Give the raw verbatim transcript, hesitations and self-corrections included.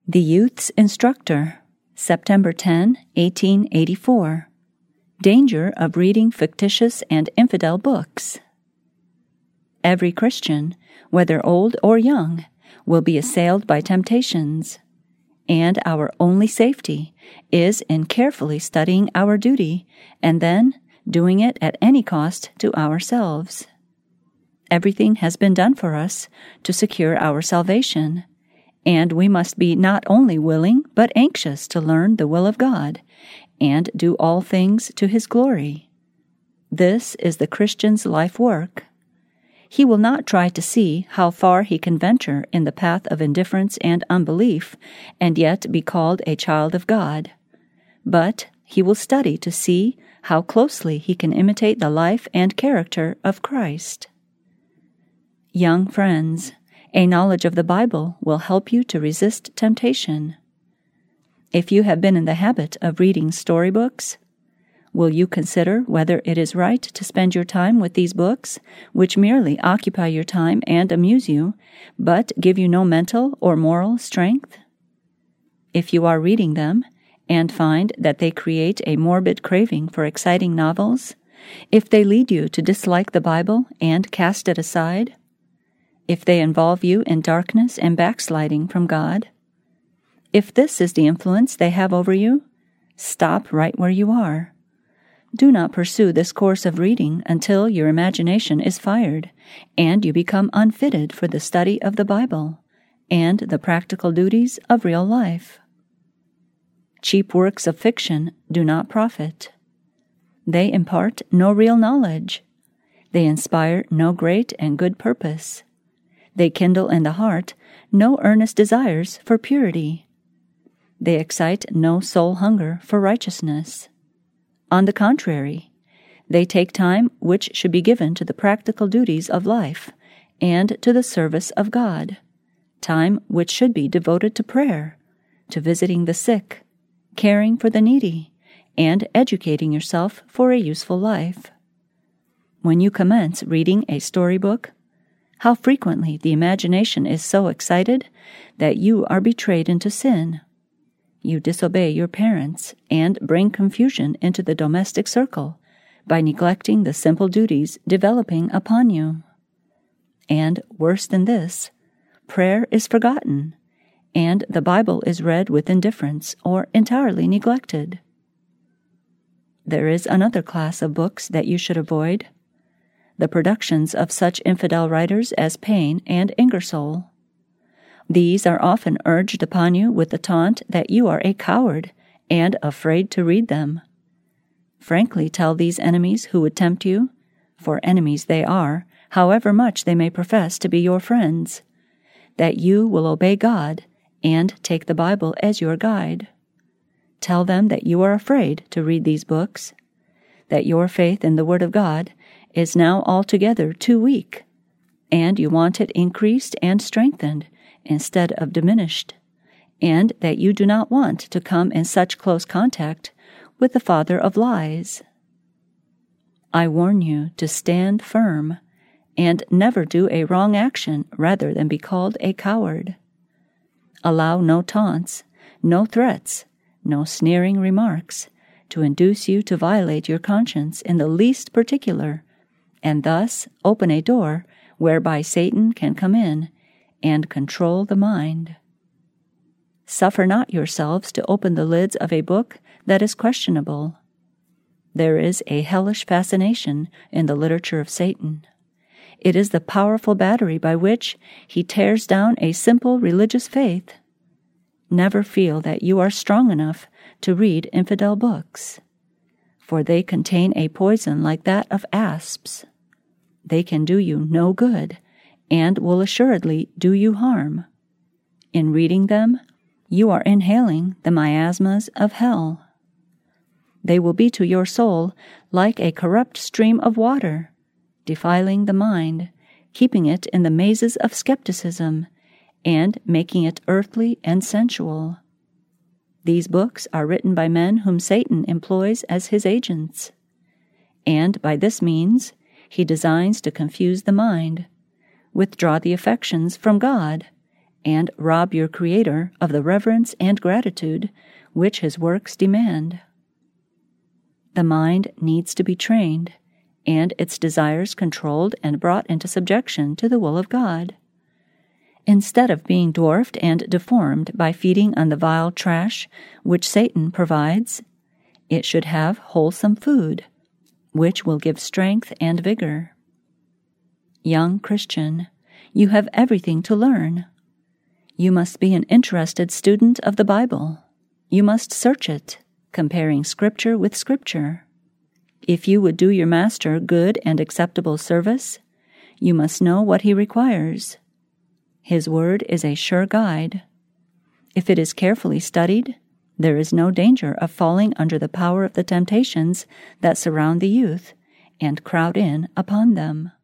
The Youth's Instructor, September tenth, eighteen eighty-four. Danger of reading fictitious and infidel books. Every Christian, whether old or young, will be assailed by temptations, and our only safety is in carefully studying our duty and then doing it at any cost to ourselves. Everything has been done for us to secure our salvation, and we must be not only willing but anxious to learn the will of God and do all things to His glory. This is the Christian's life work. He will not try to see how far he can venture in the path of indifference and unbelief and yet be called a child of God, but he will study to see how closely he can imitate the life and character of Christ. Young friends, a knowledge of the Bible will help you to resist temptation. If you have been in the habit of reading storybooks, will you consider whether it is right to spend your time with these books, which merely occupy your time and amuse you, but give you no mental or moral strength? If you are reading them, and find that they create a morbid craving for exciting novels, if they lead you to dislike the Bible and cast it aside, if they involve you in darkness and backsliding from God, if this is the influence they have over you, stop right where you are. Do not pursue this course of reading until your imagination is fired and you become unfitted for the study of the Bible and the practical duties of real life. Cheap works of fiction do not profit. They impart no real knowledge. They inspire no great and good purpose. They kindle in the heart no earnest desires for purity. They excite no soul hunger for righteousness. On the contrary, they take time which should be given to the practical duties of life and to the service of God, time which should be devoted to prayer, to visiting the sick, caring for the needy, and educating yourself for a useful life. When you commence reading a storybook, how frequently the imagination is so excited that you are betrayed into sin. You disobey your parents and bring confusion into the domestic circle by neglecting the simple duties developing upon you. And worse than this, prayer is forgotten, and the Bible is read with indifference or entirely neglected. There is another class of books that you should avoid: the productions of such infidel writers as Paine and Ingersoll. These are often urged upon you with the taunt that you are a coward and afraid to read them. Frankly tell these enemies who would tempt you, for enemies they are, however much they may profess to be your friends, that you will obey God and take the Bible as your guide. Tell them that you are afraid to read these books, that your faith in the Word of God is now altogether too weak, and you want it increased and strengthened instead of diminished, and that you do not want to come in such close contact with the father of lies. I warn you to stand firm and never do a wrong action rather than be called a coward. Allow no taunts, no threats, no sneering remarks to induce you to violate your conscience in the least particular, and thus open a door whereby Satan can come in and control the mind. Suffer not yourselves to open the lids of a book that is questionable. There is a hellish fascination in the literature of Satan. It is the powerful battery by which he tears down a simple religious faith. Never feel that you are strong enough to read infidel books, for they contain a poison like that of asps. They can do you no good, and will assuredly do you harm. In reading them, you are inhaling the miasmas of hell. They will be to your soul like a corrupt stream of water, defiling the mind, keeping it in the mazes of skepticism, and making it earthly and sensual. These books are written by men whom Satan employs as his agents, and by this means he designs to confuse the mind, withdraw the affections from God, and rob your Creator of the reverence and gratitude which His works demand. The mind needs to be trained, and its desires controlled and brought into subjection to the will of God. Instead of being dwarfed and deformed by feeding on the vile trash which Satan provides, it should have wholesome food, which will give strength and vigor. Young Christian, you have everything to learn. You must be an interested student of the Bible. You must search it, comparing Scripture with Scripture. If you would do your Master good and acceptable service, you must know what He requires. His Word is a sure guide. If it is carefully studied, there is no danger of falling under the power of the temptations that surround the youth and crowd in upon them.